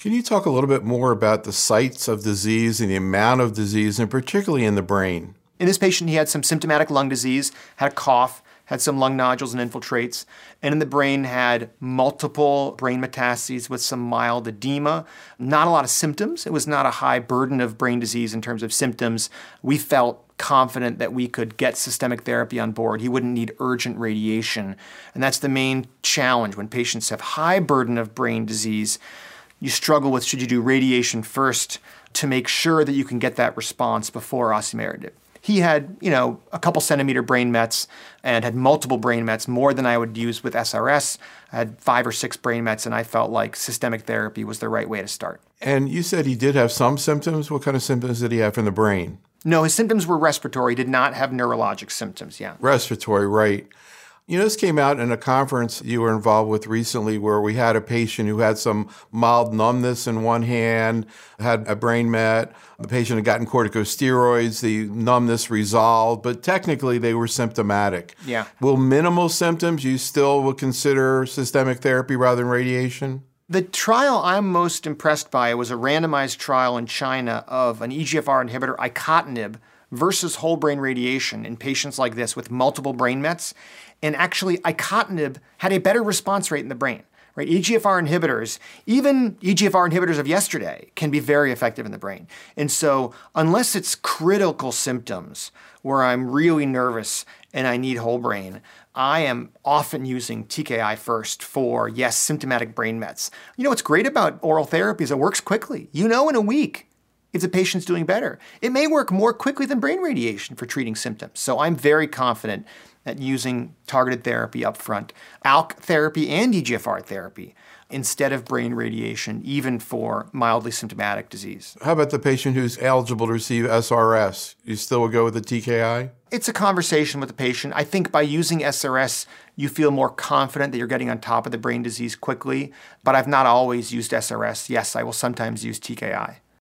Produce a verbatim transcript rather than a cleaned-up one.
Can you talk a little bit more about the sites of disease and the amount of disease, and particularly in the brain? In this patient, he had some symptomatic lung disease, had a cough, had some lung nodules and infiltrates, and in the brain had multiple brain metastases with some mild edema. Not a lot of symptoms. It was not a high burden of brain disease in terms of symptoms. We felt confident that we could get systemic therapy on board. He wouldn't need urgent radiation. And that's the main challenge. When patients have high burden of brain disease, you struggle with, should you do radiation first to make sure that you can get that response before osimertinib? He had, you know, a couple centimeter brain mets and had multiple brain mets, more than I would use with S R S. I had five or six brain mets, and I felt like systemic therapy was the right way to start. And you said he did have some symptoms. What kind of symptoms did he have from the brain? No, his symptoms were respiratory. He did not have neurologic symptoms, yeah. Respiratory, right. You know, this came out in a conference you were involved with recently where we had a patient who had some mild numbness in one hand, had a brain met. The patient had gotten corticosteroids. The numbness resolved, but technically they were symptomatic. Yeah. Will minimal symptoms you still would consider systemic therapy rather than radiation? The trial I'm most impressed by was a randomized trial in China of an E G F R inhibitor, icotinib, versus whole brain radiation in patients like this with multiple brain mets. And actually, icotinib had a better response rate in the brain. Right? E G F R inhibitors, even E G F R inhibitors of yesterday, can be very effective in the brain. And so unless it's critical symptoms where I'm really nervous and I need whole brain, I am often using T K I first for, yes, symptomatic brain mets. You know what's great about oral therapy is it works quickly. You know in a week if the patient's doing better. It may work more quickly than brain radiation for treating symptoms. So I'm very confident at using targeted therapy up front, A L K therapy and E G F R therapy, instead of brain radiation, even for mildly symptomatic disease. How about the patient who's eligible to receive S R S? You still would go with the T K I? It's a conversation with the patient. I think by using S R S, you feel more confident that you're getting on top of the brain disease quickly, but I've not always used S R S. Yes, I will sometimes use T K I.